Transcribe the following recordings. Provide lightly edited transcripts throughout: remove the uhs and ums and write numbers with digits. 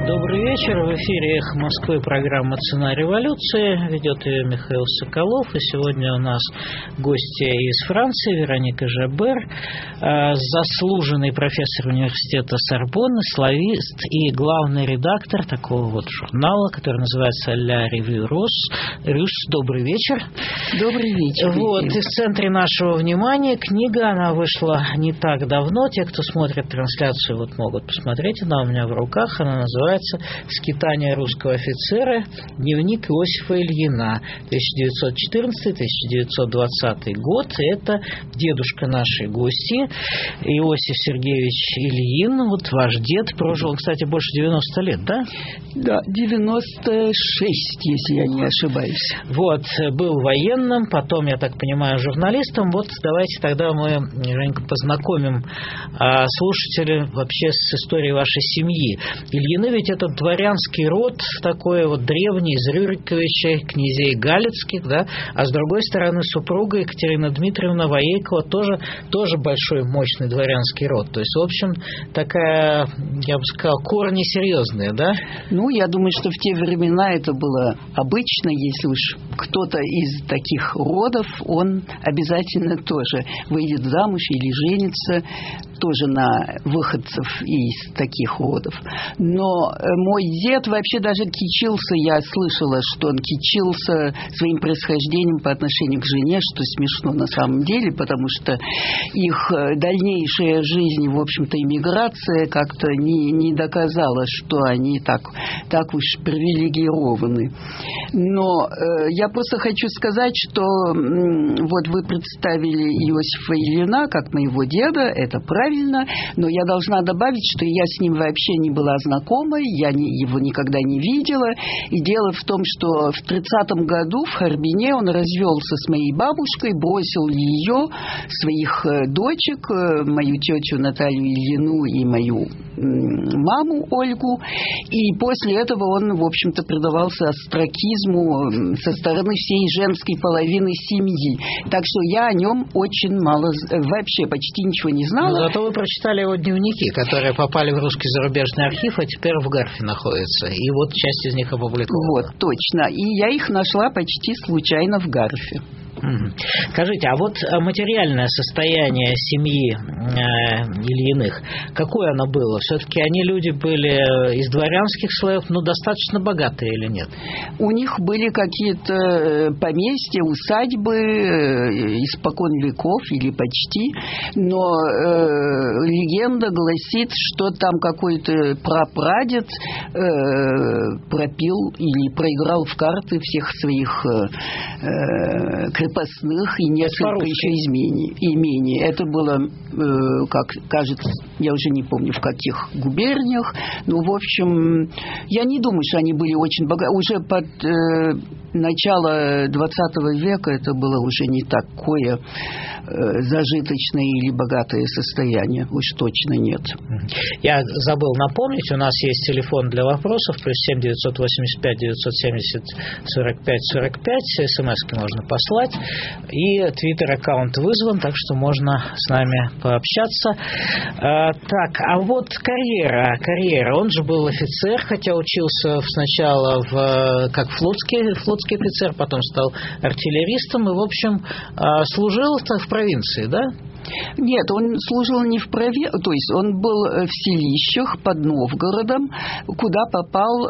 Добрый вечер. В эфире «Эхо Москвы» программа «Цена революции». Ведет ее Михаил Соколов. И сегодня у нас гостья из Франции Вероника Жабер, заслуженный профессор университета Сорбонны, славист и главный редактор такого вот журнала, который называется «La Revue Russe». Добрый вечер. Добрый вечер. Вот, и в центре нашего внимания книга, она вышла не так давно. Те, кто смотрит трансляцию, вот могут посмотреть. Она у меня в руках. Она называется «Скитания русского офицера. Дневник Иосифа Ильина. 1914-1920 год». Это дедушка нашей гости Иосиф Сергеевич Ильин. Вот ваш дед прожил, он, кстати, больше 90 лет, да? Да, 96, если я не ошибаюсь. Вот, был военным, потом, я так понимаю, журналистом. Вот давайте тогда мы, Женька, познакомим слушателей вообще с историей вашей семьи. Ильины ведь это дворянский род, такой вот древний, из Рюриковичей, князей Галицких, да, а с другой стороны супруга Екатерина Дмитриевна Воейкова тоже большой, мощный дворянский род. То есть, в общем, такая, я бы сказал, корни серьезные, да? Ну, я думаю, что в те времена это было обычно, если уж кто-то из таких родов, он обязательно тоже выйдет замуж или женится тоже на выходцев из таких родов. Но мой дед вообще даже кичился, я слышала, что он кичился своим происхождением по отношению к жене, что смешно на самом деле, потому что их дальнейшая жизнь, в общем-то, иммиграция как-то не доказала, что они так уж привилегированы. Но я просто хочу сказать, что вот вы представили Иосифа Ильина как моего деда, это правильно, но я должна добавить, что я с ним вообще не была знакома, я его никогда не видела. И дело в том, что в 30-м году в Харбине он развелся с моей бабушкой, бросил ее, своих дочек, мою тетю Наталью Ильину и мою маму Ольгу. И после этого он, в общем-то, предавался остракизму со стороны всей женской половины семьи. Так что я о нем очень мало, вообще почти ничего не знала. Но зато вы прочитали его дневники, которые попали в русский зарубежный архив, а теперь в Гарфе находятся. И вот часть из них опубликована. Вот, точно. И я их нашла почти случайно в Гарфе. Скажите, а вот материальное состояние семьи Ильиных, какое оно было? Все-таки они люди были из дворянских слоев, но достаточно богатые или нет? У них были какие-то поместья, усадьбы испокон веков или почти, но легенда гласит, что там какой-то прапрадед пропил или проиграл в карты всех своих крепостных и несколько еще имений. Это было, как кажется, я уже не помню, в каких губерниях, но, в общем, я не думаю, что они были очень богаты. Уже под начало 20 века это было уже не такое зажиточное или богатое состояние. Уж точно нет. Я забыл напомнить, у нас есть телефон для вопросов, +7 985 970 45 45, смс-ки можно послать, и твиттер-аккаунт вызван, так что можно с нами пообщаться. Так, а вот карьера. Он же был офицер, хотя учился сначала как флотский офицер, потом стал артиллеристом и, в общем, служил в провинции, да? Нет, он служил не в провинции, то есть он был в селищах под Новгородом, куда попал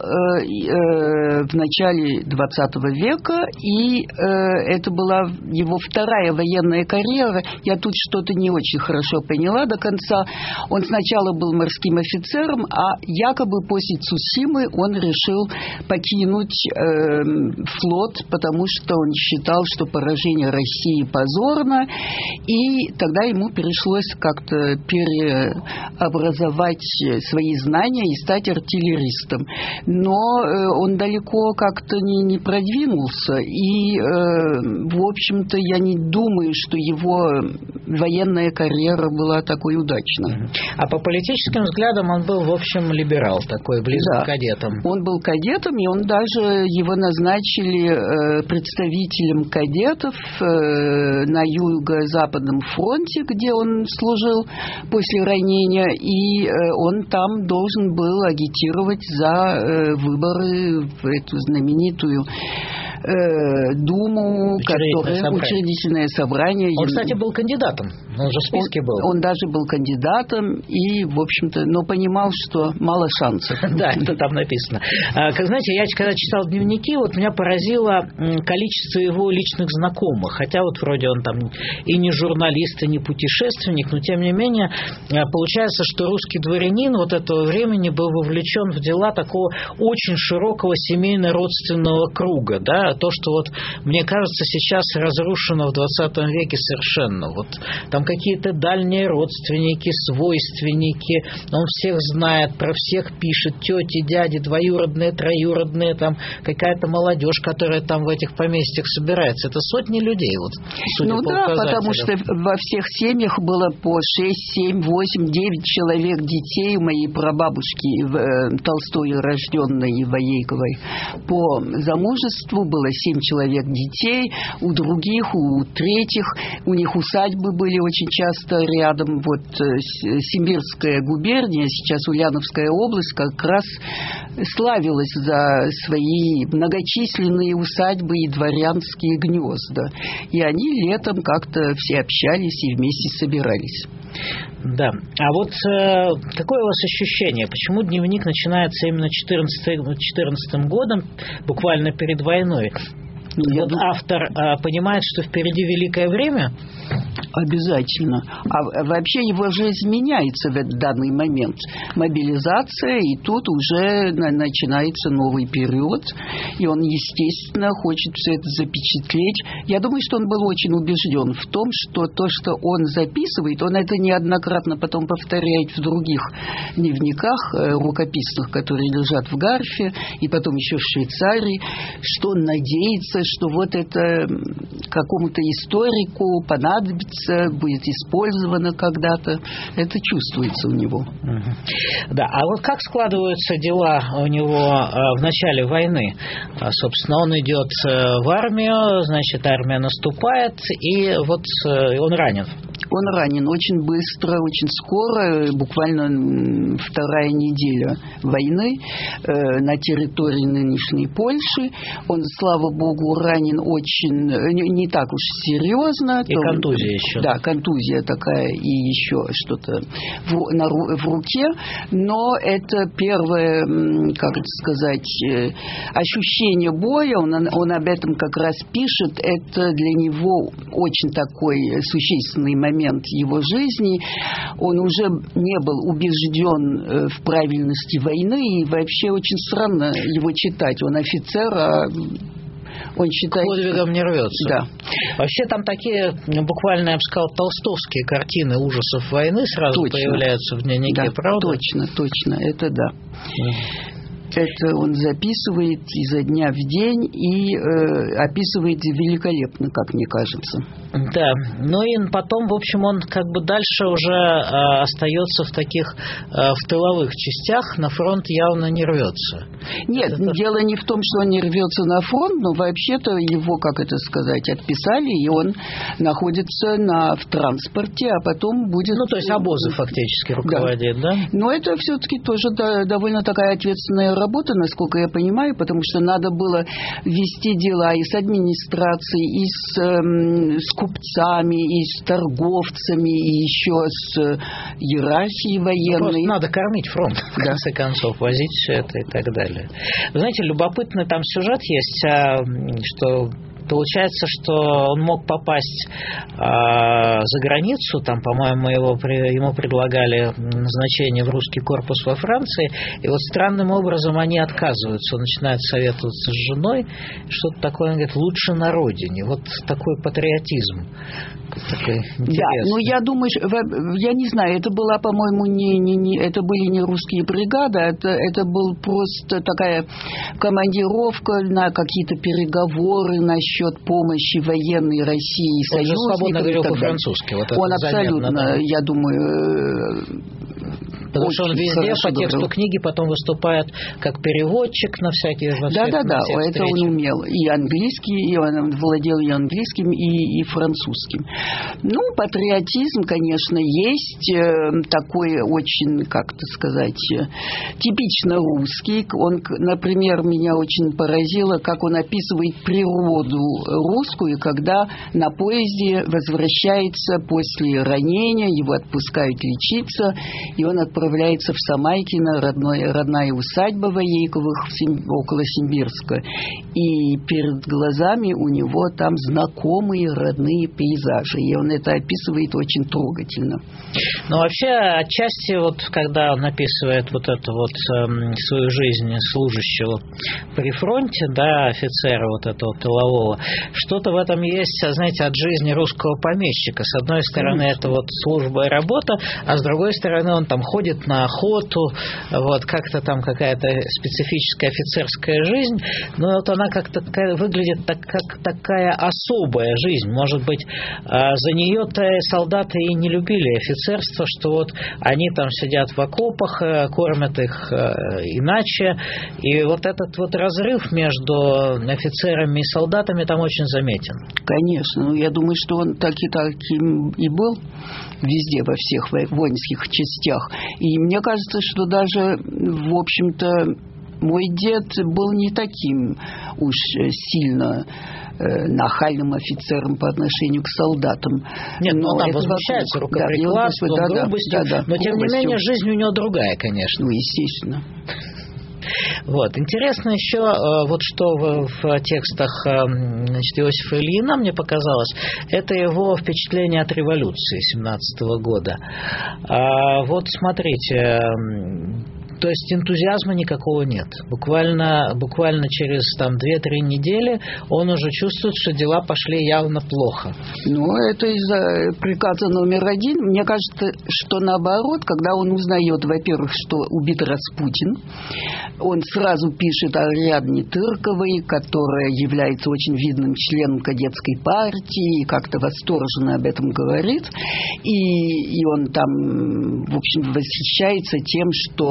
в начале 20 века, и это была его вторая военная карьера. Я тут что-то не очень хорошо поняла до конца. Он сначала был морским офицером, а якобы после Цусимы он решил покинуть флот, потому что он считал, что поражение России позорно, и тогда ему пришлось как-то переобразовать свои знания и стать артиллеристом. Но он далеко как-то не продвинулся, и, в общем-то, я не думаю, что его военная карьера была такой удачной. А по политическим взглядам он был, в общем, либерал, такой близкий к кадетам. Он был кадетом, и он даже его назначили представителем кадетов на юго-западном фронте, фронте, где он служил после ранения, и он там должен был агитировать за выборы в эту знаменитую Думу, учредительное собрание. Он, кстати, был кандидатом, он же в списке был. Он даже был кандидатом и, в общем-то, но понимал, что мало шансов. Да, это там написано. Как знаете, я когда читал дневники, вот меня поразило количество его личных знакомых. Хотя вот вроде он там и не журналист, и не путешественник, но тем не менее получается, что русский дворянин вот этого времени был вовлечен в дела такого очень широкого семейно-родственного круга, да, то, что вот, мне кажется, сейчас разрушено в 20 веке совершенно. Вот там какие-то дальние родственники, свойственники, он всех знает, про всех пишет, тети, дяди, двоюродные, троюродные, там какая-то молодежь, которая там в этих поместьях собирается. Это сотни людей, вот, судя по указателям. Потому что во всех семьях было по 6, 7, 8, 9 человек детей у моей прабабушки Толстой рожденной Воейковой. По замужеству было 7 человек детей, у других, у третьих, у них усадьбы были очень часто рядом. Вот Симбирская губерния, сейчас Ульяновская область, как раз славилась за свои многочисленные усадьбы и дворянские гнезда. И они летом как-то все общались и вместе собирались. Да. А вот какое у вас ощущение? Почему дневник начинается именно 14 годом, буквально перед войной? Вот автор понимает, что впереди великое время? Обязательно. А вообще его жизнь меняется в этот данный момент. Мобилизация, и тут уже начинается новый период, и он, естественно, хочет все это запечатлеть. Я думаю, что он был очень убежден в том, что то, что он записывает, он это неоднократно потом повторяет в других дневниках рукописных, которые лежат в Гарфе, и потом еще в Швейцарии, что он надеется, что вот это какому-то историку понадобится, будет использовано когда-то. Это чувствуется у него. Да, а вот как складываются дела у него в начале войны? Собственно, он идет в армию, значит, армия наступает, и вот он ранен. Он ранен очень быстро, очень скоро, буквально вторая неделя войны на территории нынешней Польши. Он, слава богу, ранен очень, не так уж серьезно. И контузия еще. Да, контузия такая и еще что-то в руке. Но это первое, как это сказать, ощущение боя, он об этом как раз пишет. Это для него очень такой существенный момент его жизни. Он уже не был убежден в правильности войны, и вообще очень странно его читать. Он офицер, а он считает... К подвигам не рвется. Да. Вообще там такие, буквально, я бы сказал, толстовские картины ужасов войны сразу появляются в дневнике, да, правда? Точно, это да. Это он записывает изо дня в день и описывает великолепно, как мне кажется. Да, ну и потом, в общем, он как бы дальше уже остается в таких в тыловых частях, на фронт явно не рвется. Нет, дело не в том, что он не рвется на фронт, но вообще-то его, как это сказать, отписали, и он находится в транспорте, а потом будет... Ну, то есть обозы фактически руководит, да? Но это все-таки тоже довольно такая ответственная работа, насколько я понимаю, потому что надо было вести дела и с администрацией, и с купцами, и с торговцами, и еще с иерархией военной. Просто надо кормить фронт, в конце концов, возить все это и так далее. Вы знаете, любопытный там сюжет есть, что... Получается, что он мог попасть за границу, там, по-моему, ему предлагали назначение в русский корпус во Франции, и вот странным образом они отказываются. Он начинает советоваться с женой, что-то такое, он говорит, лучше на родине. Вот такой патриотизм. Такой да, ну я думаю, я не знаю, это была, по-моему, это были не русские бригады, это был просто такая командировка на какие-то переговоры насчет счет помощи военной России и союзникам. Он же свободно говорил по-французски. Вот он абсолютно, да. Я думаю... Потому что он везде по тексту книги потом выступает как переводчик на всякие... Да, это он умел. И английский, и он владел и английским, и французским. Ну, патриотизм, конечно, есть. Такой очень, как-то сказать, типично русский. Он, например, меня очень поразило, как он описывает природу русскую, когда на поезде возвращается после ранения, его отпускают лечиться, и он отправляется в Самайкино, родная усадьба Воейковых около Симбирска. И перед глазами у него там знакомые родные пейзажи. И он это описывает очень трогательно. Но вообще, отчасти, вот, когда он описывает вот эту вот свою жизнь служащего при фронте, да, офицера вот этого тылового, что-то в этом есть, знаете, от жизни русского помещика. С одной стороны, это вот служба и работа, а с другой стороны, он там ходит на охоту, вот, как-то там какая-то специфическая офицерская жизнь, но вот она как-то выглядит как такая особая жизнь. Может быть, за нее-то солдаты и не любили офицерство, что вот они там сидят в окопах, кормят их иначе, и вот этот вот разрыв между офицерами и солдатами там очень заметен. Конечно, я думаю, что он таким и был везде, во всех воинских частях. И мне кажется, что даже, в общем-то, мой дед был не таким уж сильно нахальным офицером по отношению к солдатам. Нет, но он там возмущается рукоприкладством, грубостью, но тем не менее жизнь у него другая, конечно. Ну, естественно. Вот. Интересно еще, вот что в текстах, значит, Иосифа Ильина мне показалось, это его впечатление от революции 17 года. Вот смотрите, то есть энтузиазма никакого нет. Буквально через там 2-3 недели он уже чувствует, что дела пошли явно плохо. Ну, это из-за приказа номер 1. Мне кажется, что наоборот, когда он узнает, во-первых, что убит Распутин, он сразу пишет о Ариадне Тырковой, которая является очень видным членом кадетской партии, и как-то восторженно об этом говорит. И он там, в общем, восхищается тем, что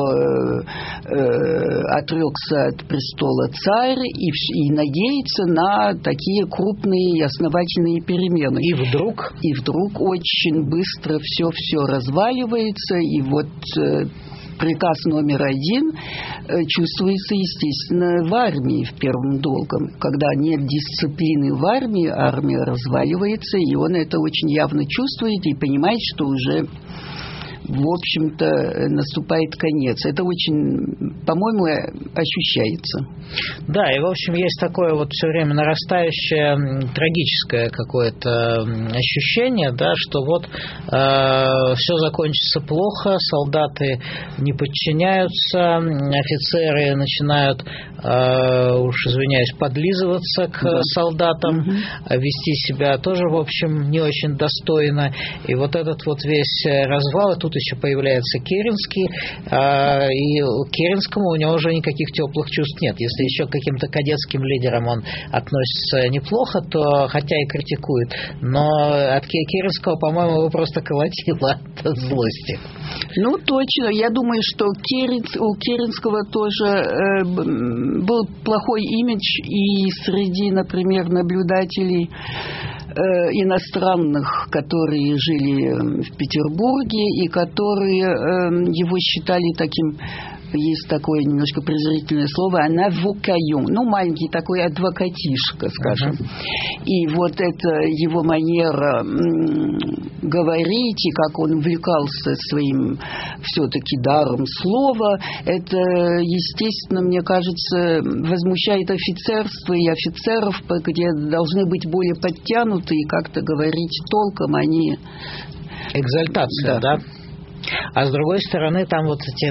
отрекся от престола царь и надеется на такие крупные и основательные перемены. И вдруг очень быстро все разваливается, и вот приказ номер 1 чувствуется, естественно, в армии в первом долгом. Когда нет дисциплины в армии, армия разваливается, и он это очень явно чувствует и понимает, что уже, в общем-то, наступает конец. Это очень, по-моему, ощущается. Да, и, в общем, есть такое вот все время нарастающее трагическое какое-то ощущение, да, что вот все закончится плохо, солдаты не подчиняются, офицеры начинают, уж извиняюсь, подлизываться к солдатам, вести себя тоже, в общем, не очень достойно. И вот этот вот весь развал, и тут еще появляется Керенский, и Керенскому у него уже никаких теплых чувств нет. Если еще к каким-то кадетским лидерам он относится неплохо, то хотя и критикует, но от Керенского, по-моему, его просто колотило от злости. Ну, точно. Я думаю, что у Керенского тоже был плохой имидж и среди, например, наблюдателей иностранных, которые жили в Петербурге и которые его считали таким, есть такое немножко презрительное слово, «анавокайон», ну, маленький такой адвокатишка, скажем. И вот это его манера говорить, и как он увлекался своим все-таки даром слова, это, естественно, мне кажется, возмущает офицерство и офицеров, где должны быть более подтянуты и как-то говорить толком, они... Экзальтация, да? А с другой стороны, там вот эти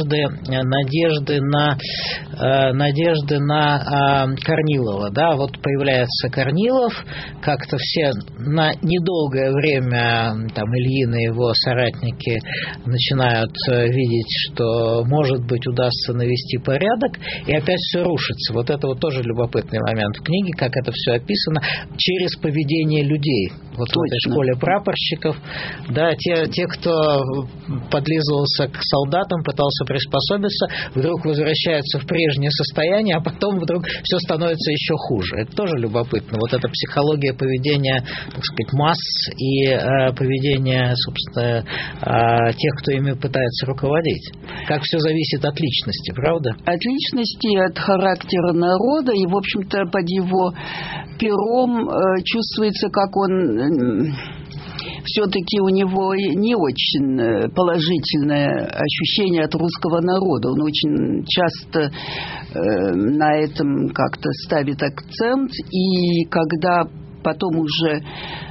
надежды на Корнилова, да, вот появляется Корнилов, как-то все на недолгое время, там, Ильин и его соратники начинают видеть, что, может быть, удастся навести порядок, и опять все рушится. Вот это вот тоже любопытный момент в книге, как это все описано через поведение людей. Вот в этой школе прапорщиков, да, те, кто подлизывался к солдатам, пытался приспособиться, вдруг возвращаются в прежнее состояние, а потом вдруг все становится еще хуже. Это тоже любопытно. Вот эта психология поведения, так сказать, масс и поведение, собственно, тех, кто ими пытается руководить. Как все зависит от личности, правда? От личности, от характера народа, и, в общем-то, под его пером чувствуется, как он... Все-таки у него не очень положительное ощущение от русского народа. Он очень часто на этом как-то ставит акцент. И когда потом уже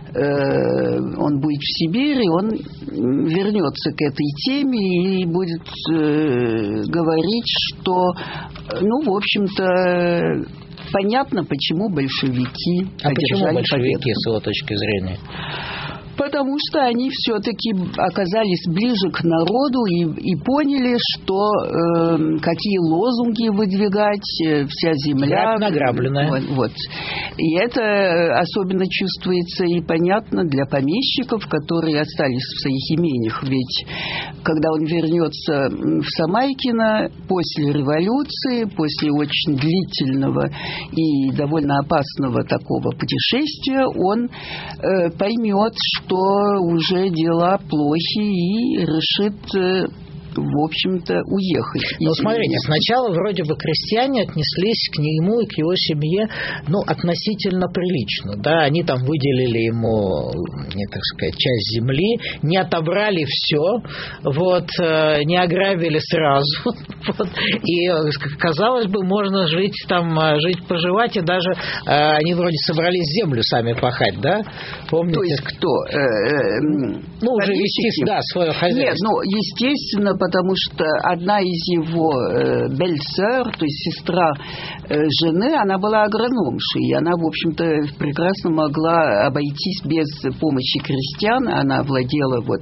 он будет в Сибири, он вернется к этой теме и будет говорить, что, ну, в общем-то, понятно, почему большевики одержали победу. А почему большевики, с его точки зрения? Потому что они все-таки оказались ближе к народу и поняли, что какие лозунги выдвигать, вся земля награбленная. Вот. И это особенно чувствуется и понятно для помещиков, которые остались в своих имениях. Ведь когда он вернется в Самайкино после революции, после очень длительного и довольно опасного такого путешествия, он поймет, что уже дела плохи, и решит, в общем-то, уехать. Но смотрите, сначала вроде бы крестьяне отнеслись к нему и к его семье, ну, относительно прилично, да, они там выделили ему, так сказать, часть земли, не отобрали все, вот, не ограбили сразу, вот, и, казалось бы, можно жить там, поживать, и даже они вроде собрались землю сами пахать, да, помните? То есть кто? Ну, уже вести, да, свое хозяйство. Нет, ну, естественно, потому что одна из его бельсер, то есть сестра жены, она была агрономшей, и она, в общем-то, прекрасно могла обойтись без помощи крестьян. Она владела вот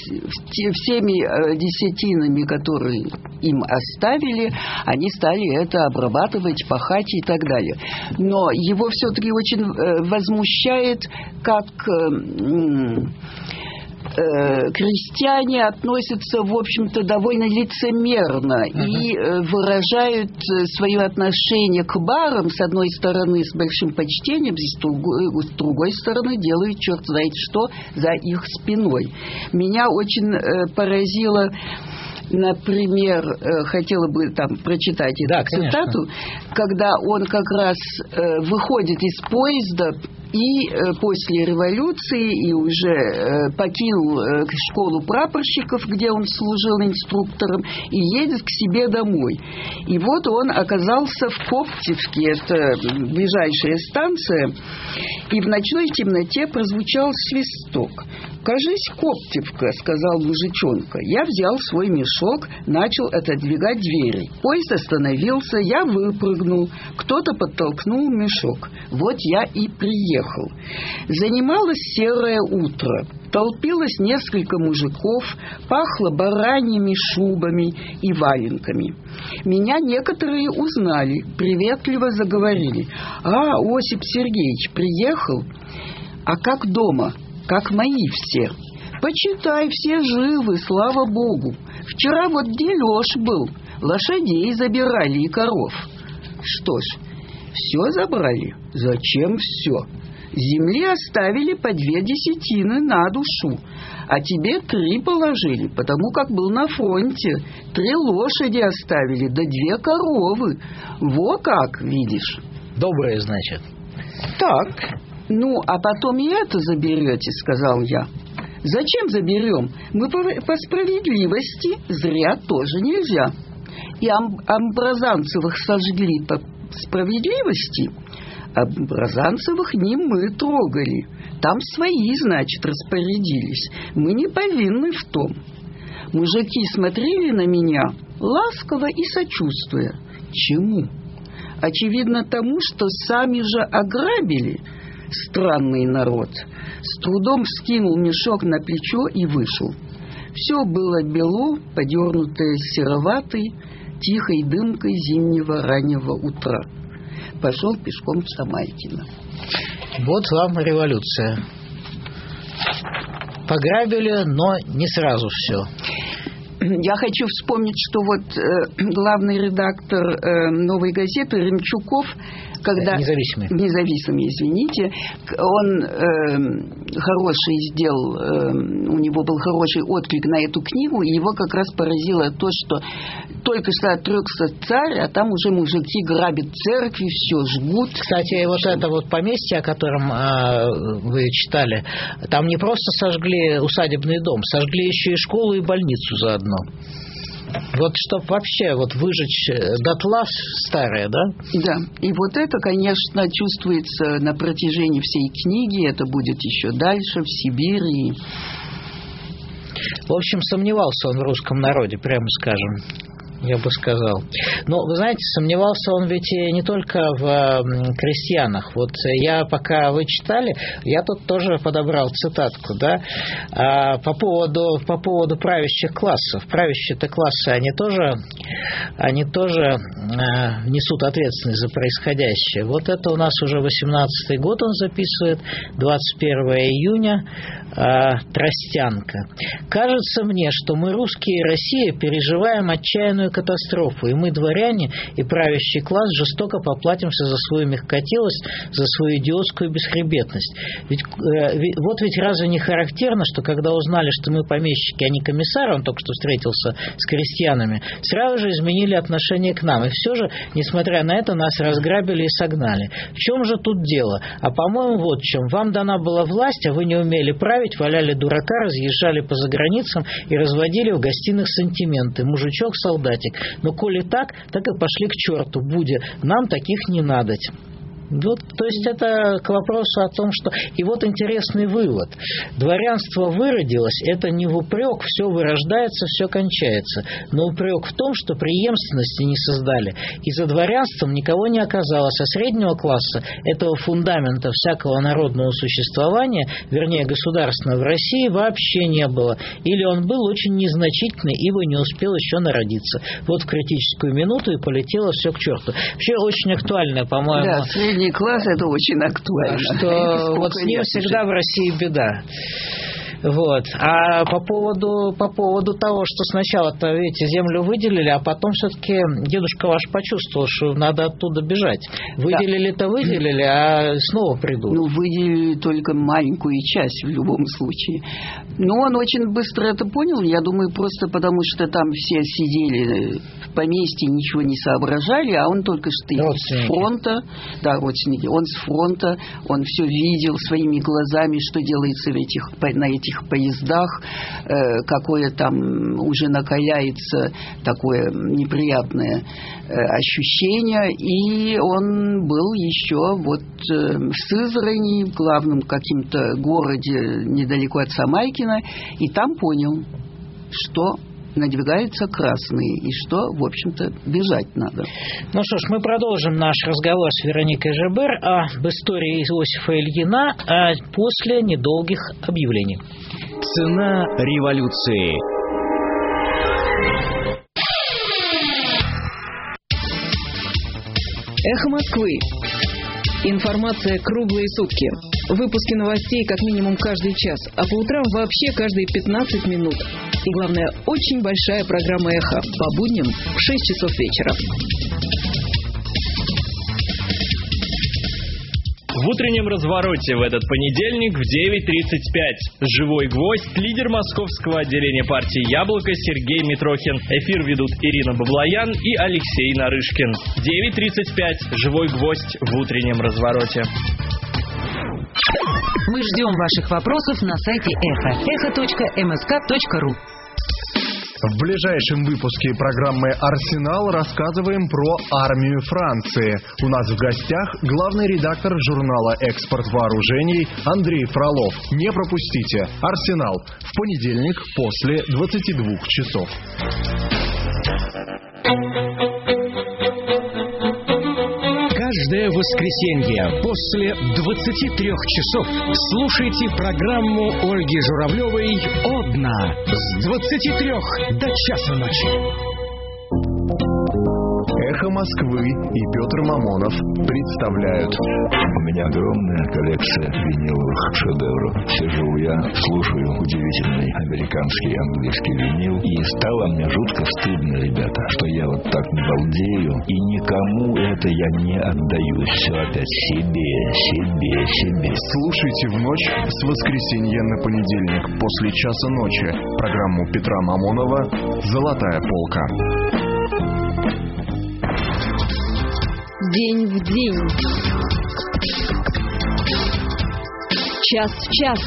всеми десятинами, которые им оставили, они стали это обрабатывать, пахать и так далее. Но его все-таки очень возмущает, как крестьяне относятся, в общем-то, довольно лицемерно и выражают свое отношение к барам, с одной стороны, с большим почтением, с другой стороны, делают черт знает что за их спиной. Меня очень поразило, например, хотела бы там прочитать эту цитату, когда он как раз выходит из поезда и после революции и уже покинул школу прапорщиков, где он служил инструктором, и едет к себе домой. И вот он оказался в Коптевке, это ближайшая станция, и в ночной темноте прозвучал свисток. «Кажись, Коптевка», — сказал мужичонка. Я взял свой мешок, начал отодвигать двери. Поезд остановился, я выпрыгнул. Кто-то подтолкнул мешок. Вот я и приехал. Занималось серое утро. Толпилось несколько мужиков, пахло бараньими шубами и валенками. Меня некоторые узнали, приветливо заговорили. «А, Осип Сергеевич, приехал? А как дома? Как мои все? Почитай, все живы, слава Богу. Вчера вот дележ был, лошадей забирали и коров». Что ж, все забрали? Зачем все? Земли оставили по 2 десятины на душу, а тебе 3 положили, потому как был на фронте. 3 лошади оставили, да 2 коровы. Во как, видишь. Добрые, значит. Так. «Ну, а потом и это заберете», — сказал я. «Зачем заберем? Мы по справедливости, зря тоже нельзя. И Амбразанцевых сожгли по справедливости. Амбразанцевых не мы трогали. Там свои, значит, распорядились. Мы не повинны в том. Мужики смотрели на меня ласково и сочувствуя. Чему? Очевидно тому, что сами же ограбили странный народ. С трудом скинул мешок на плечо и вышел. Все было бело, подернутое сероватой, тихой дымкой зимнего раннего утра. Пошел пешком в Самайкино. Вот вам революция. Пограбили, но не сразу все. Я хочу вспомнить, что вот главный редактор «Новой газеты» Ремчуков, когда... Независимый, извините. Он хороший сделал, у него был хороший отклик на эту книгу, и его как раз поразило то, что только что отрекся царь, а там уже мужики грабят церкви, все жгут. Кстати, вот это вот поместье, о котором вы читали, там не просто сожгли усадебный дом, сожгли еще и школу и больницу заодно. Вот чтобы вообще вот выжечь дотла старое, да? Да. И вот это, конечно, чувствуется на протяжении всей книги. Это будет еще дальше, в Сибири. В общем, сомневался он в русском народе, прямо скажем. Я бы сказал. Но, вы знаете, сомневался он ведь и не только в крестьянах. Вот я, пока вы читали, я тут тоже подобрал цитатку, да, по поводу правящих классов. Правящие-то классы, они тоже несут ответственность за происходящее. Вот это у нас уже 18-й год он записывает, 21 июня, Тростянка. «Кажется мне, что мы, русские и Россия, переживаем отчаянную катастрофу, и мы, дворяне и правящий класс, жестоко поплатимся за свою мягкотелость, за свою идиотскую бесхребетность. Ведь разве не характерно, что когда узнали, что мы помещики, а не комиссары, он только что встретился с крестьянами, сразу же изменили отношение к нам, и все же, несмотря на это, нас разграбили и согнали. В чем же тут дело? А по-моему, вот в чем. Вам дана была власть, а вы не умели править, валяли дурака, разъезжали по заграницам и разводили в гостиных сантименты. Мужичок-солдатик. Но коли так и пошли к черту, Будя. Нам таких не надоть». Вот, то есть это к вопросу о том, что... И вот интересный вывод. Дворянство выродилось, это не в упрек, все вырождается, все кончается. Но упрек в том, что преемственности не создали. И за дворянством никого не оказалось, а среднего класса, этого фундамента всякого народного существования, вернее государственного, в России вообще не было. Или он был очень незначительный, ибо не успел еще народиться. Вот в критическую минуту и полетело все к черту. Вообще очень актуальное, по-моему... Да, средний класс — это очень актуально. Что вот с ним всегда в России беда. Вот. А по поводу того, что сначала-то, видите, землю выделили, а потом все-таки дедушка ваш почувствовал, что надо оттуда бежать. Выделили-то выделили, а снова придут. Ну, выделили только маленькую часть в любом случае. Но он очень быстро это понял, я думаю, просто потому что там все сидели в поместье, ничего не соображали, а он только что с фронта, да, родственники, он с фронта, он все видел своими глазами, что делается на этих поездах, какое там уже накаляется такое неприятное ощущение, и он был еще вот в Сызрани, в главном каким-то городе недалеко от Самайкина, и там понял, что надвигаются красные, и что, в общем-то, бежать надо. Ну что ж, мы продолжим наш разговор с Вероникой Жебер об истории Иосифа Ильина после недолгих объявлений. Цена революции. Эхо Москвы. Информация круглые сутки. Выпуски новостей как минимум каждый час, а по утрам вообще каждые 15 минут. И главное, очень большая программа «Эхо» по будням в 6 часов вечера. В утреннем развороте в этот понедельник в 9:35. Живой гвоздь, лидер московского отделения партии «Яблоко» Сергей Митрохин. Эфир ведут Ирина Баблоян и Алексей Нарышкин. 9:35. Живой гвоздь в утреннем развороте. Мы ждем ваших вопросов на сайте Эхо. echo.msk.ru. В ближайшем выпуске программы «Арсенал» рассказываем про армию Франции. У нас в гостях главный редактор журнала «Экспорт вооружений» Андрей Фролов. Не пропустите «Арсенал» в понедельник после 22 часов. Каждое воскресенье после 23 часов слушайте программу Ольги Журавлевой «Одна» с 23 до часа ночи. «Эхо Москвы» и Петр Мамонов представляют. У меня огромная коллекция виниловых шедевров. Сижу я, слушаю удивительный американский и английский винил, и стало мне жутко стыдно, ребята, что я вот так балдею, и никому это я не отдаю. Все опять себе. Слушайте в ночь с воскресенья на понедельник после часа ночи программу Петра Мамонова «Золотая полка». День в день. Час в час.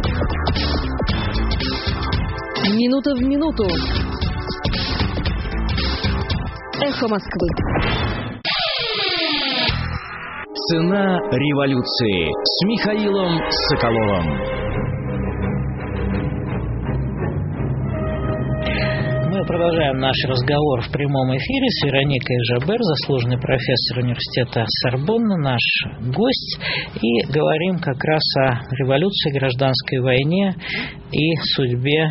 Минута в минуту. Эхо Москвы. Цена революции с Михаилом Соколовым. Мы продолжаем наш разговор в прямом эфире с Вероникой Жабер, заслуженный профессор университета Сорбонна, наш гость, и говорим как раз о революции, гражданской войне и судьбе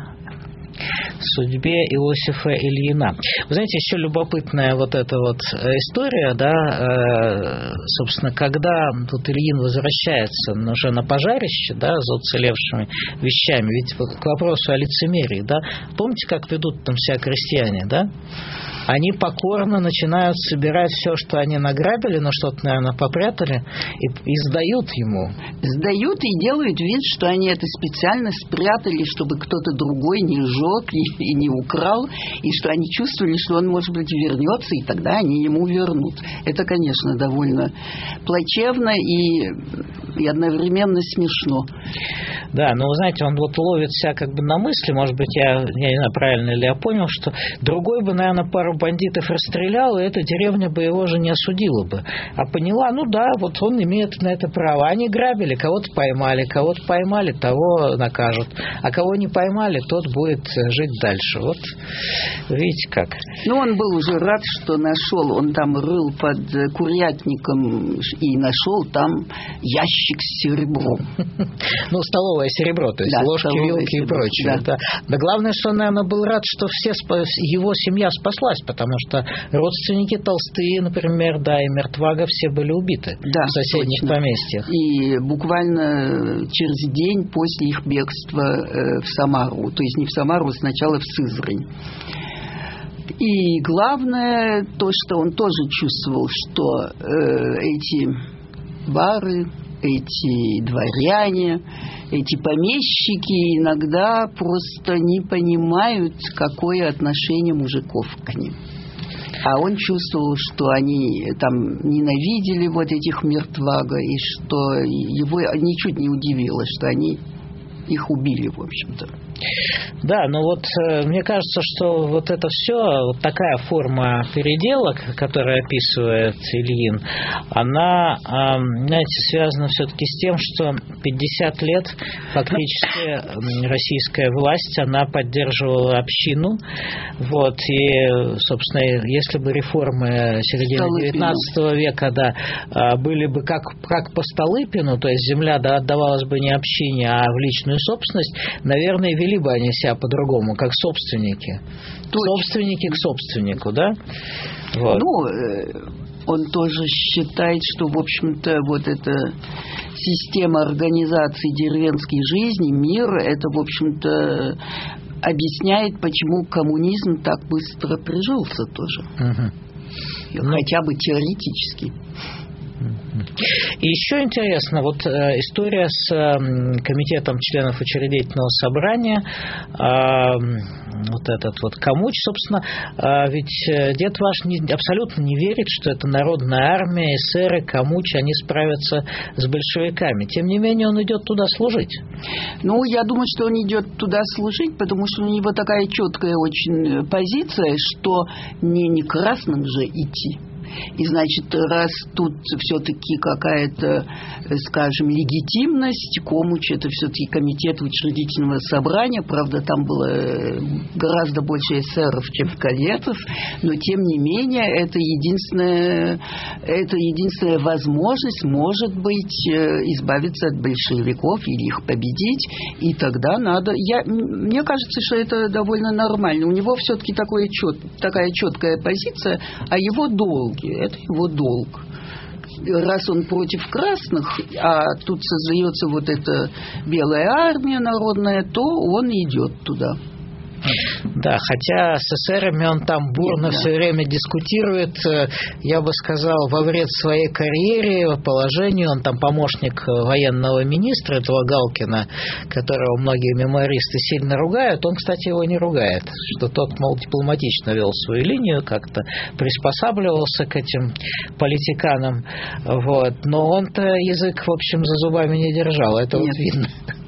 Иосифа Ильина. Вы знаете, еще любопытная вот эта вот история, да, собственно, когда тут Ильин возвращается уже на пожарище, да, за уцелевшими вещами, ведь вот к вопросу о лицемерии, да, помните, как ведут там себя крестьяне, да? Они покорно начинают собирать все, что они награбили, но что-то, наверное, попрятали, и сдают ему. Сдают и делают вид, что они это специально спрятали, чтобы кто-то другой не сжег и не украл, и что они чувствовали, что он, может быть, вернется, и тогда они ему вернут. Это, конечно, довольно плачевно и одновременно смешно. Да, но вы знаете, он вот ловит себя как бы на мысли, может быть, я не знаю, правильно ли я понял, что другой бы, наверное, пару бандитов расстрелял, и эта деревня бы его же не осудила бы. А поняла, ну да, вот он имеет на это право. Они грабили, кого-то поймали, того накажут. А кого не поймали, тот будет жить дальше. Вот видите как. Ну, он был уже рад, что нашел, он там рыл под курятником и нашел там ящик с серебром. Ну, столовое серебро, то есть ложки, вилки и прочее. Да, главное, что он, наверное, был рад, что его семья спаслась, потому что родственники Толстые, например, да, и Мертвага все были убиты в соседних поместьях. И буквально через день после их бегства в Самару, то есть не в Самару, а сначала в Сызрань. И главное, то, что он тоже чувствовал, что эти бары, эти дворяне, эти помещики иногда просто не понимают, какое отношение мужиков к ним. А он чувствовал, что они там ненавидели вот этих Мертвага, и что его ничуть не удивило, что они их убили, в общем-то. Да, но вот мне кажется, что вот это все, вот такая форма переделок, которую описывает Ильин, она, знаете, связана все-таки с тем, что 50 лет фактически российская власть, она поддерживала общину, вот, и, собственно, если бы реформы середины 19 века, да, были бы как по Столыпину, то есть земля, да, отдавалась бы не общине, а в личную собственность, наверное, вели бы они себя по-другому, как собственники. Собственники к собственнику, да? Вот. Ну, он тоже считает, что, в общем-то, вот эта система организации деревенской жизни, мир, это, в общем-то, объясняет, почему коммунизм так быстро прижился тоже. Хотя бы теоретически. И еще интересно, вот история с комитетом членов учредительного собрания, вот этот вот Камуч, собственно, ведь дед ваш абсолютно не верит, что это народная армия, эсеры, Камуч, они справятся с большевиками. Тем не менее, он идет туда служить. Ну, я думаю, что он идет туда служить, потому что у него такая четкая очень позиция, что не красным же идти. И, значит, раз тут все-таки какая-то, скажем, легитимность, Комуч — это все-таки комитет учредительного собрания, правда, там было гораздо больше эсеров, чем кадетов, но, тем не менее, это единственная возможность, может быть, избавиться от большевиков или их победить, и тогда надо... Мне кажется, что это довольно нормально. У него все-таки такая четкая позиция, а его долг. Это его долг. Раз он против красных, а тут создается вот эта белая армия народная, то он идет туда. Да, хотя с эсерами он там бурно все время дискутирует, я бы сказал, во вред своей карьере, положению. Он там помощник военного министра, этого Галкина, которого многие мемуаристы сильно ругают. Он, кстати, его не ругает, что тот, мол, дипломатично вел свою линию, как-то приспосабливался к этим политиканам. Вот. Но он-то язык, в общем, за зубами не держал, это вот видно.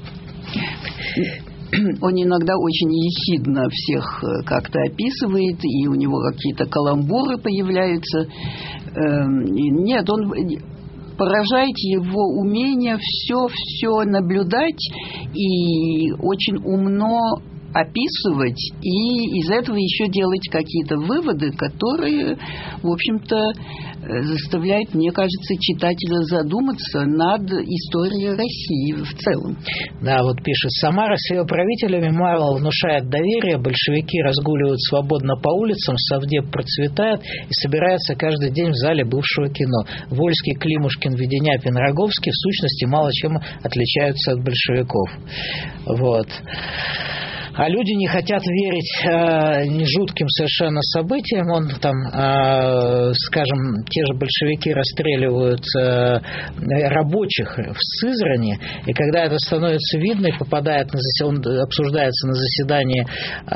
Он иногда очень ехидно всех как-то описывает, и у него какие-то каламбуры появляются. Нет, он поражает его умение все наблюдать и очень умно описывать, и из этого еще делать какие-то выводы, которые, в общем-то, заставляют, мне кажется, читателя задуматься над историей России в целом. Да, вот пишет: Самара с ее правителями мало внушает доверие, большевики разгуливают свободно по улицам, совдеп процветает и собирается каждый день в зале бывшего кино. Вольский, Климушкин, Веденяпин, Роговский в сущности мало чем отличаются от большевиков. Вот. А люди не хотят верить жутким совершенно событиям. Он там, скажем, те же большевики расстреливают рабочих в Сызрани, и когда это становится видно и попадает он обсуждается на заседании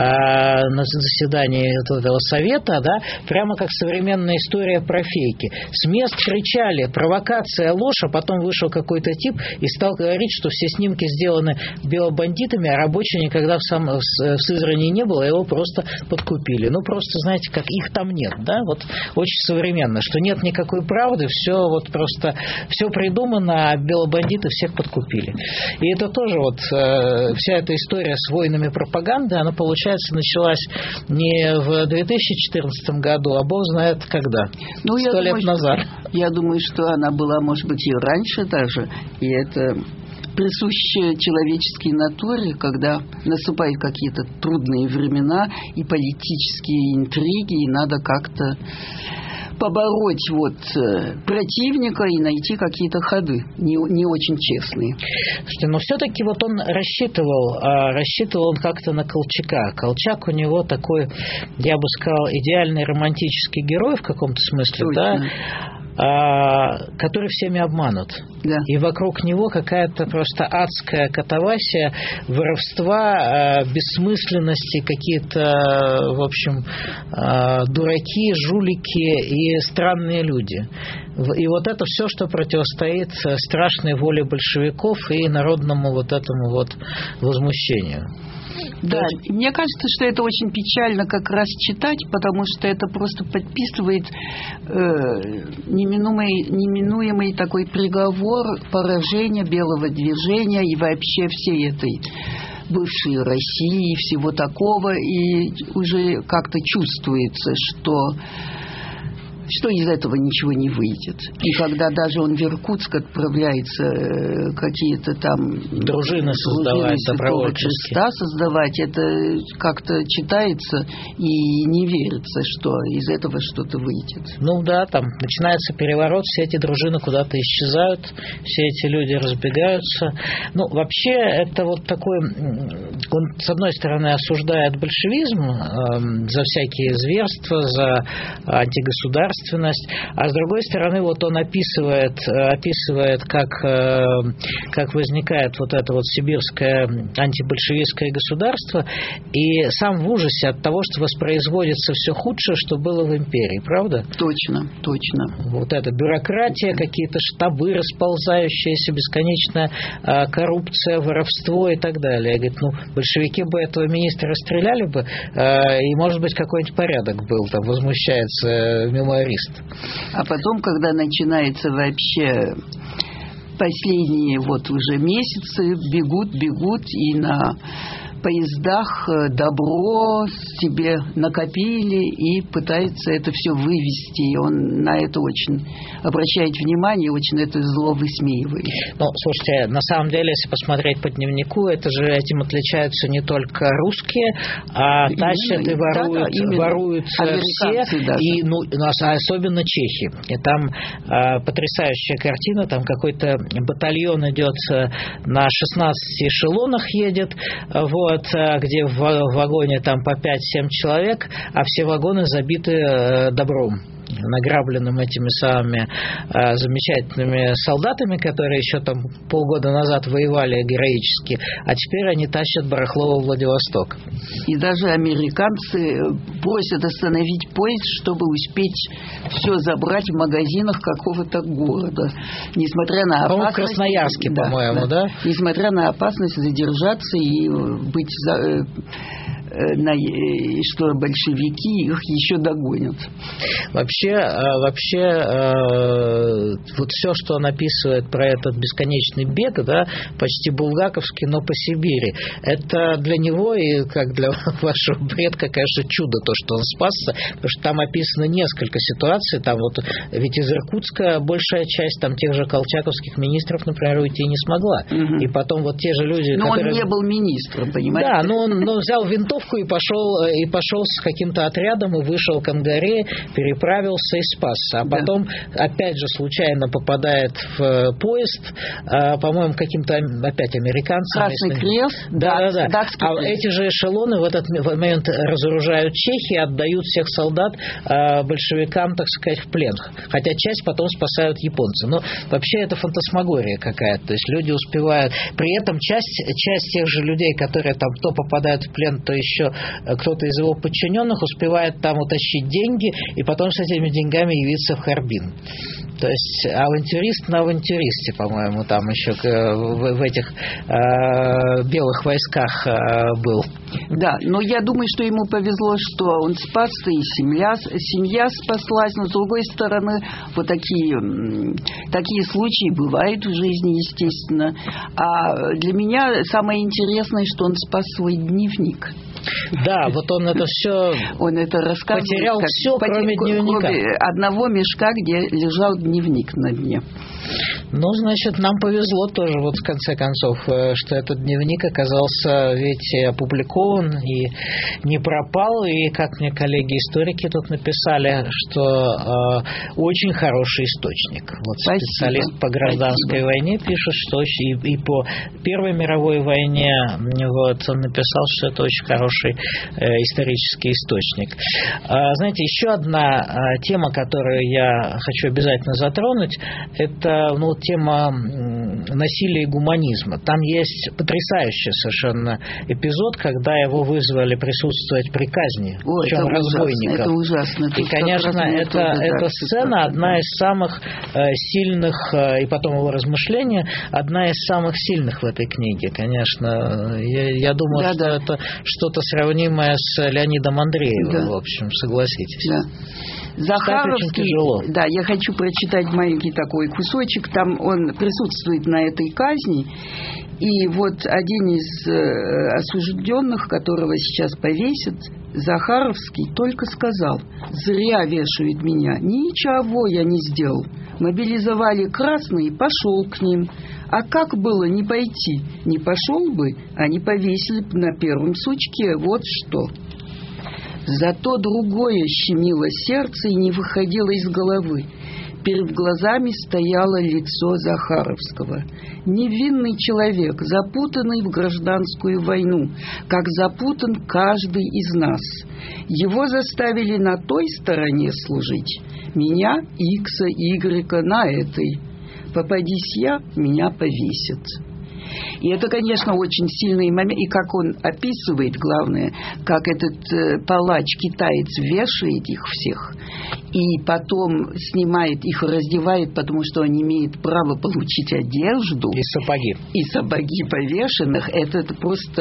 этого совета, да, прямо как современная история про фейки. С мест кричали: провокация, ложь, а потом вышел какой-то тип и стал говорить, что все снимки сделаны белобандитами, а рабочие никогда в Сызрани не было, его просто подкупили. Ну, просто, знаете, как их там нет, да, вот очень современно, что нет никакой правды, все вот просто, все придумано, а белобандиты всех подкупили. И это тоже вот вся эта история с войнами пропаганды, она, получается, началась не в 2014 году, а бог знает когда, 100 лет назад. Я думаю, что она была, может быть, и раньше даже, и это присуще человеческой натуре, когда наступают какие-то трудные времена и политические интриги, и надо как-то побороть вот противника и найти какие-то ходы, не очень честные. Слушайте, но все-таки вот он рассчитывал он как-то на Колчака. Колчак у него такой, я бы сказал, идеальный романтический герой в каком-то смысле, да, который всеми обманут. Да. И вокруг него какая-то просто адская катавасия, воровства, бессмысленности, какие-то, в общем, дураки, жулики и странные люди. И вот это все, что противостоит страшной воле большевиков и народному вот этому вот возмущению. Да, мне кажется, что это очень печально как раз читать, потому что это просто подписывает неминуемый такой приговор поражения белого движения и вообще всей этой бывшей России и всего такого, и уже как-то чувствуется, что из этого ничего не выйдет. И когда даже он в Иркутск отправляется какие-то там дружины создавать, Святого Креста создавать, это как-то читается и не верится, что из этого что-то выйдет. Ну да, там начинается переворот, все эти дружины куда-то исчезают, все эти люди разбегаются. Ну, вообще, это вот такой... Он, с одной стороны, осуждает большевизм за всякие зверства, за антигосударственность, государственность, а с другой стороны, вот он описывает как возникает вот это вот сибирское антибольшевистское государство, и сам в ужасе от того, что воспроизводится все худшее, что было в империи, правда? Точно. Вот эта бюрократия, какие-то штабы расползающиеся, бесконечная коррупция, воровство и так далее. Говорит, большевики бы этого министра расстреляли бы, и, может быть, какой-нибудь порядок был, там возмущается мемуарист. А потом, когда начинается вообще последние вот уже месяцы, бегут, и на поездах добро себе накопили и пытаются это все вывести. И он на это очень обращает внимание, очень это зло высмеивает. Слушайте, на самом деле, если посмотреть по дневнику, этим отличаются не только русские, а тащат и воруют все, даже. И особенно чехи. И там потрясающая картина, там какой-то батальон идет на 16 эшелонах едет, где в вагоне там по 5-7 человек, а все вагоны забиты добром, награбленным этими самыми замечательными солдатами, которые еще там полгода назад воевали героически, а теперь они тащат барахло во Владивосток. И даже американцы просят остановить поезд, чтобы успеть все забрать в магазинах какого-то города. Несмотря на опасность... В Красноярске, по-моему, да? Несмотря на опасность задержаться и быть... что большевики их еще догонят. Вообще, вот все, что он описывает про этот бесконечный бег, да, почти булгаковский, но по Сибири, это для него и как для вашего предка, конечно, чудо, то, что он спасся, потому что там описано несколько ситуаций, там вот, ведь из Иркутска большая часть там тех же колчаковских министров, например, уйти не смогла. И потом вот те же люди, но которые... он не был министром, понимаете? Да, но он взял винтовку и пошел с каким-то отрядом и вышел к Ангаре, переправился и спасся. А потом, опять же, случайно попадает в поезд, по-моему, каким-то опять американцам. Красный Крест. Да. А эти же эшелоны в этот момент разоружают чехи и отдают всех солдат большевикам, так сказать, в плен. Хотя часть потом спасают японцы. Но вообще это фантасмагория какая-то. То есть люди успевают... При этом часть тех же людей, которые там то попадают в плен, то еще кто-то из его подчиненных успевает там утащить деньги и потом с этими деньгами явиться в Харбин. То есть авантюрист на авантюристе, по-моему, там еще в этих белых войсках был. Да, но я думаю, что ему повезло, что он спасся, и семья спаслась, но с другой стороны, вот такие случаи бывают в жизни, естественно. А для меня самое интересное, что он спас свой дневник. Да, вот он это все потерял все, кроме дневника. Кроме одного мешка, где лежал дневник на дне. Ну, значит, нам повезло тоже, вот в конце концов, что этот дневник оказался ведь опубликован и не пропал, и, как мне коллеги-историки тут написали, что очень хороший источник. Вот специалист по гражданской войне пишет, что и по Первой мировой войне вот, он написал, что это очень хороший исторический источник. Знаете, еще одна тема, которую я хочу обязательно затронуть, это тема насилия и гуманизма. Там есть потрясающий совершенно эпизод, когда его вызвали присутствовать при казни, причем разбойников. Это ужасно. И, конечно, эта сцена одна из самых сильных, и потом его размышления, одна из самых сильных в этой книге. Конечно, я думаю, что это что-то сравнимое с Леонидом Андреевым, в общем, согласитесь. Да. Захаровский, да, я хочу прочитать маленький такой кусочек, там он присутствует на этой казни, и вот один из осужденных, которого сейчас повесят, Захаровский, только сказал: зря вешают меня, ничего я не сделал, мобилизовали красные, пошел к ним, а как было не пойти, не пошел бы, они повесили на первом сучке, вот что. Зато другое щемило сердце и не выходило из головы. Перед глазами стояло лицо Захаровского. Невинный человек, запутанный в гражданскую войну, как запутан каждый из нас. Его заставили на той стороне служить, меня, Икса, Игрека, на этой. Попадись я, меня повесят. И это, конечно, очень сильный момент. И как он описывает, главное, как этот палач-китаец вешает их всех, и потом снимает их, раздевает, потому что он имеет право получить одежду. И сапоги. И сапоги повешенных. Это просто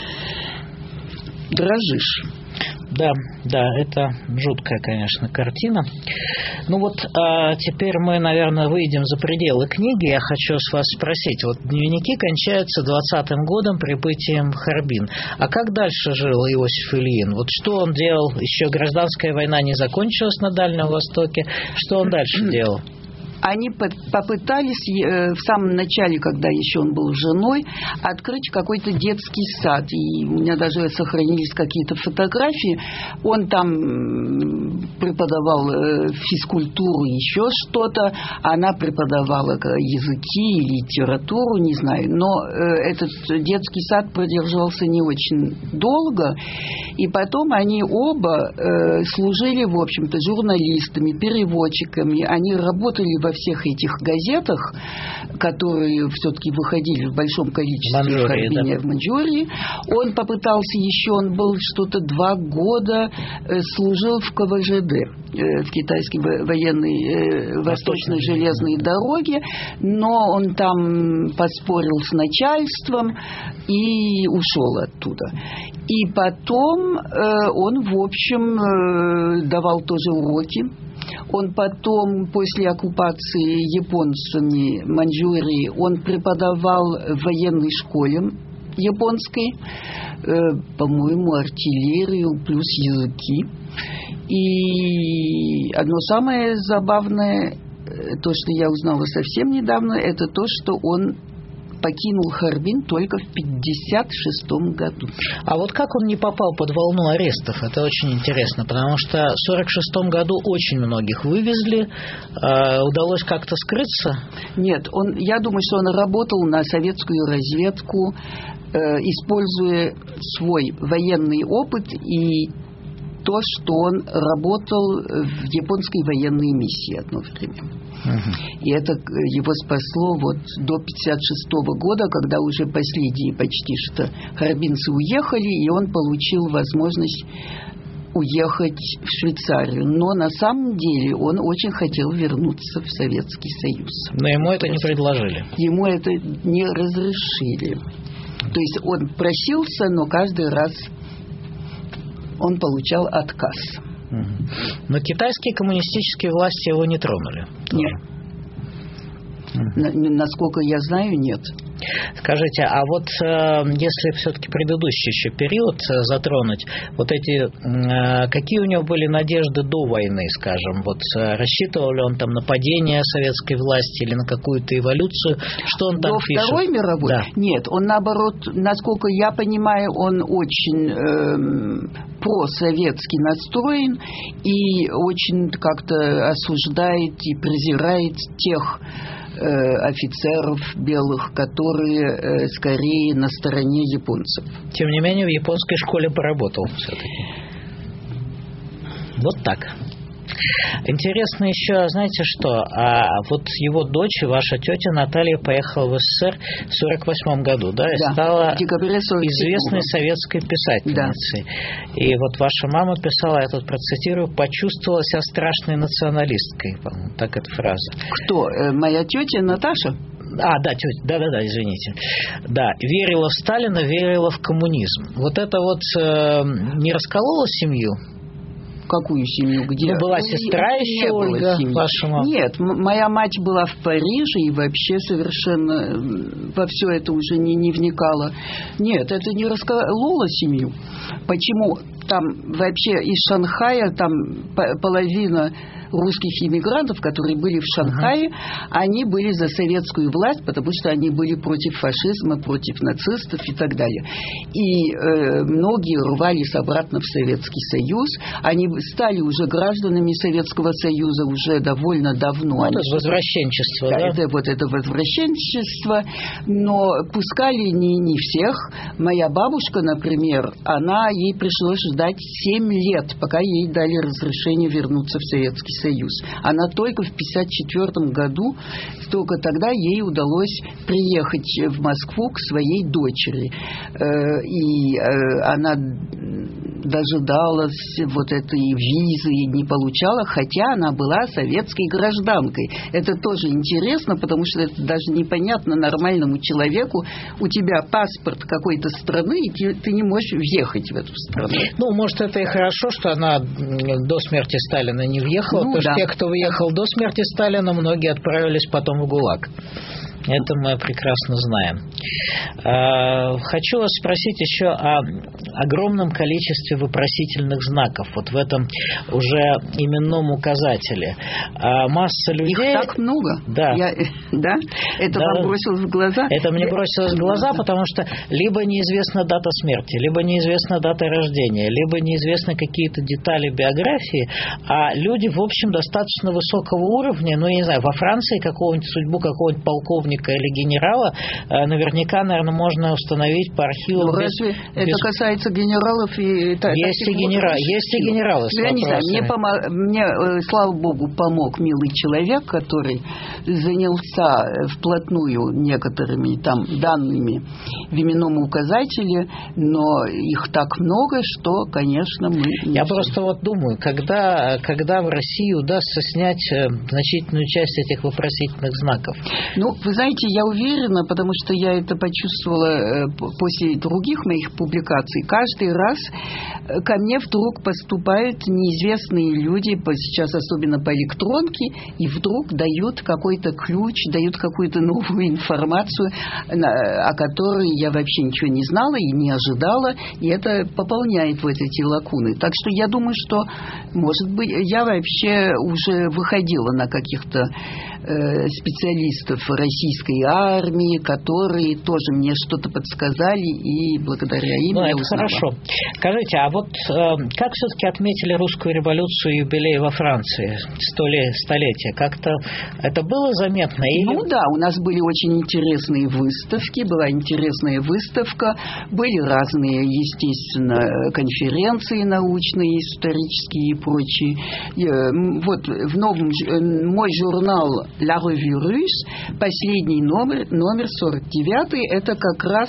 дрожишь. Да, это жуткая, конечно, картина. Ну вот, теперь мы, наверное, выйдем за пределы книги. Я хочу с вас спросить. Вот дневники кончаются 20-м годом прибытием в Харбин. А как дальше жил Иосиф Ильин? Вот что он делал? Еще гражданская война не закончилась на Дальнем Востоке. Что он дальше делал? Они попытались в самом начале, когда еще он был женой, открыть какой-то детский сад. И у меня даже сохранились какие-то фотографии. Он там преподавал физкультуру, еще что-то. Она преподавала языки, литературу, не знаю. Но этот детский сад продержался не очень долго. И потом они оба служили, в общем-то, журналистами, переводчиками. Они работали во всех этих газетах, которые все-таки выходили в большом количестве в Харбине, в Маньчжурии. Он попытался еще, он был что-то 2 года, служил в КВЖД, в китайской военной восточной железной дороге, но он там поспорил с начальством и ушел оттуда. И потом он, в общем, давал тоже уроки. Он потом, после оккупации японцами Маньчжурии, он преподавал в военной школе японской, по-моему, артиллерию плюс языки. И одно самое забавное, то, что я узнала совсем недавно, это то, что он покинул Харбин только в 1956 году. А вот как он не попал под волну арестов? Это очень интересно, потому что в 1946 году очень многих вывезли. Удалось как-то скрыться? Нет, я думаю, что он работал на советскую разведку, используя свой военный опыт и то, что он работал в японской военной миссии одно время. И это его спасло вот до 1956 года, когда уже последние почти что харбинцы уехали, и он получил возможность уехать в Швейцарию. Но на самом деле он очень хотел вернуться в Советский Союз. Но ему это не предложили. Ему это не разрешили. То есть он просился, но каждый раз он получал отказ. Но китайские коммунистические власти его не тронули. Нет. Насколько я знаю, нет. Скажите, а вот если все-таки предыдущий еще период затронуть, вот эти, какие у него были надежды до войны, скажем, вот рассчитывал ли он там на падение советской власти или на какую-то эволюцию, что он там до пишет? Второй мировой? Да. Нет, он наоборот, насколько я понимаю, он очень просоветски настроен и очень как-то осуждает и презирает тех офицеров белых, которые скорее на стороне японцев. Тем не менее, в японской школе поработал все-таки. Вот так. Интересно еще, знаете что, вот его дочь, ваша тетя Наталья, поехала в СССР в 1948 году, да, и стала известной советской писательницей. Да. И вот ваша мама писала, я тут процитирую, почувствовала себя страшной националисткой, по-моему, так эта фраза. Кто? Моя тетя Наташа? Да, тетя, да, извините. Да, верила в Сталина, верила в коммунизм. Вот это вот не раскололо семью? Какую семью? Где? Ну, была сестра еще, Ольга, ваша мама? Нет, моя мать была в Париже и вообще совершенно во все это уже не вникала. Нет, это не раскололо семью. Почему? там вообще из Шанхая, там половина русских иммигрантов, которые были в Шанхае, они были за советскую власть, потому что они были против фашизма, против нацистов и так далее. И многие рвались обратно в Советский Союз. Они стали уже гражданами Советского Союза уже довольно давно. Это возвращенчество, да? Это возвращенчество. Но пускали не всех. Моя бабушка, например, ей пришлось ждать 7 лет, пока ей дали разрешение вернуться в Советский Союз. Она только в 1954 году, только тогда ей удалось приехать в Москву к своей дочери. И она дожидалась вот этой визы и не получала, хотя она была советской гражданкой. Это тоже интересно, потому что это даже непонятно нормальному человеку. У тебя паспорт какой-то страны, и ты не можешь въехать в эту страну. Может, это и хорошо, что она до смерти Сталина не въехала, потому что те, кто въехал до смерти Сталина, многие отправились потом в ГУЛАГ. Это мы прекрасно знаем. Хочу вас спросить еще о огромном количестве вопросительных знаков вот в этом уже именном указателе. Масса людей... Их так много? Да. Это вам бросилось в глаза? Это мне бросилось в глаза, потому что либо неизвестна дата смерти, либо неизвестна дата рождения, либо неизвестны какие-то детали биографии, а люди, в общем, достаточно высокого уровня, я не знаю, во Франции судьбу какого-нибудь полковника или генерала наверняка, наверное, можно установить по архивам. Разве это касается генералов и... Есть и генералы. Я не знаю, мне, слава богу, помог милый человек, который занялся вплотную некоторыми там данными в именном указателе, но их так много, что, конечно, мы... Я просто думаю, когда в России удастся снять значительную часть этих вопросительных знаков? Вы знаете, я уверена, потому что я это почувствовала после других моих публикаций. Каждый раз ко мне вдруг поступают неизвестные люди, сейчас особенно по электронке, и вдруг дают какой-то ключ, дают какую-то новую информацию, о которой я вообще ничего не знала и не ожидала, и это пополняет вот эти лакуны. Так что я думаю, что, может быть, я вообще уже выходила на каких-то специалистов российской армии, которые тоже мне что-то подсказали, и благодаря им я узнала. Хорошо. Скажите, а как все-таки отметили русскую революцию и юбилей во Франции? Столетие. Как-то это было заметно? У нас были очень интересные выставки, была интересная выставка, были разные, естественно, конференции научные, исторические и прочие. В новом мой журнал «La Revue Russe», последний номер 49, это как раз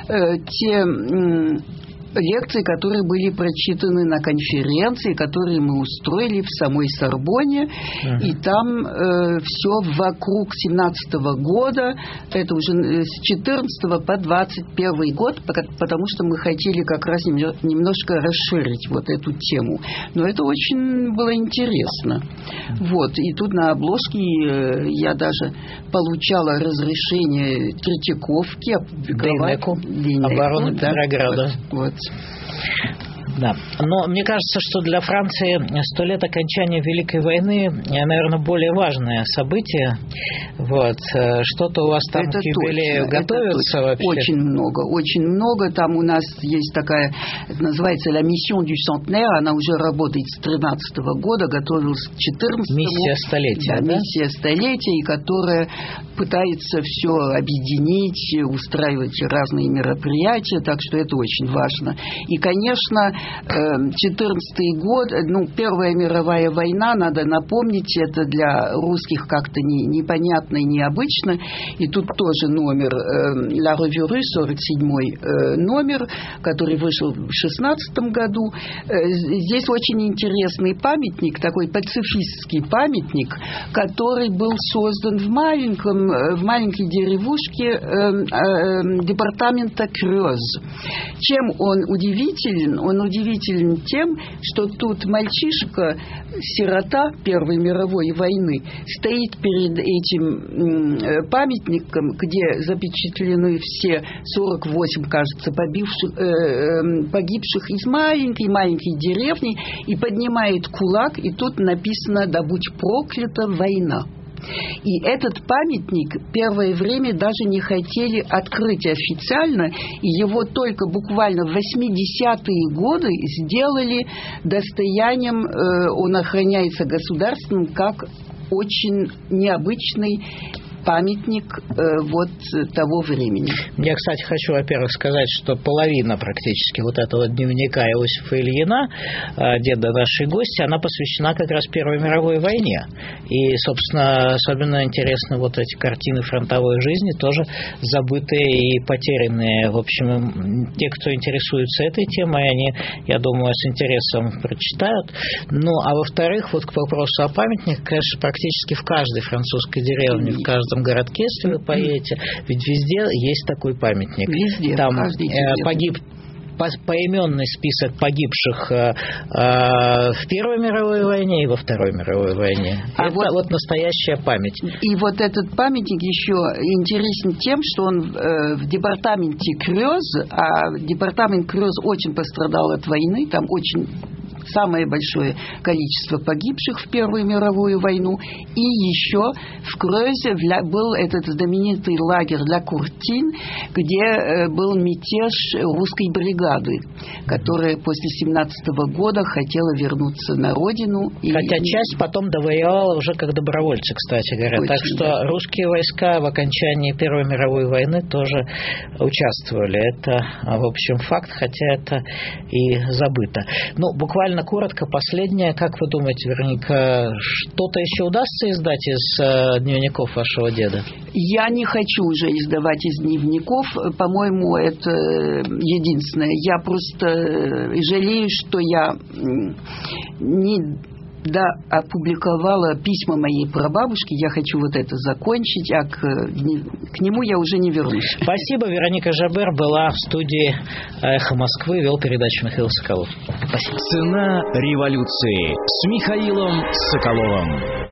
те лекции, которые были прочитаны на конференции, которые мы устроили в самой Сорбонне, и там все вокруг 17-го года, это уже с 14 по 21 год, потому что мы хотели как раз немножко расширить вот эту тему. Но это очень было интересно. И тут на обложке я даже получала разрешение Третьяковки опубликовать оборону Петрограда. Да. Но мне кажется, что для Франции 100 лет окончания Великой войны, наверное, более важное событие. Что-то у вас там это к юбилею готовится вообще? Очень много. Там у нас есть такая, это называется «La Mission du Centenaire», она уже работает с 13 года, готовилась к 14-му. Миссия столетия, да? Миссия столетия, которая пытается все объединить, устраивать разные мероприятия, так что это очень важно. И, конечно, 14-й год, Первая мировая война, надо напомнить, это для русских как-то непонятно и необычно. И тут тоже номер «La Revue Russe», 47-й номер, который вышел в 16 году. Здесь очень интересный памятник, такой пацифистский памятник, который был создан в маленькой деревушке департамента Крёз. Чем он удивителен? Он удивителен удивителен тем, что тут мальчишка-сирота Первой мировой войны стоит перед этим памятником, где запечатлены все 48, кажется, погибших из маленькой деревни, и поднимает кулак, и тут написано «Да будь проклята война». И этот памятник первое время даже не хотели открыть официально, и его только буквально в 80-е годы сделали достоянием, он охраняется государством как очень необычный памятник вот того времени. Я, кстати, хочу, во-первых, сказать, что половина практически вот этого дневника Иосифа Ильина, деда нашей гости, она посвящена как раз Первой мировой войне. И, собственно, особенно интересны вот эти картины фронтовой жизни, тоже забытые и потерянные. В общем, те, кто интересуется этой темой, они, я думаю, с интересом прочитают. Ну, а во-вторых, вот к вопросу о памятниках, конечно, практически в каждой французской деревне, в каждом городке, если вы поедете, ведь везде есть такой памятник. Везде, там поименный список погибших в Первой мировой войне и во Второй мировой войне. Это вот настоящая память. И вот этот памятник еще интересен тем, что он в департаменте Крёз, а департамент Крёз очень пострадал от войны, там очень самое большое количество погибших в Первую мировую войну. И еще в Крёзе был этот знаменитый лагерь Ла Куртин, где был мятеж русской бригады, которая после 17-го года хотела вернуться на родину. Хотя часть потом довоевала уже как добровольцы, кстати говоря. Очень, так что да. Русские войска в окончании Первой мировой войны тоже участвовали. Это, в общем, факт, хотя это и забыто. Ну, буквально коротко, последнее. Как вы думаете, Вероника, что-то еще удастся издать из дневников вашего деда? Я не хочу уже издавать из дневников. По-моему, это единственное. Я просто жалею, что я не опубликовала письма моей прабабушки. Я хочу вот это закончить, а к нему я уже не вернусь. Спасибо. Вероника Жабер была в студии «Эхо Москвы», вел передачу Михаил Соколов. Спасибо. Цена революции с Михаилом Соколовым.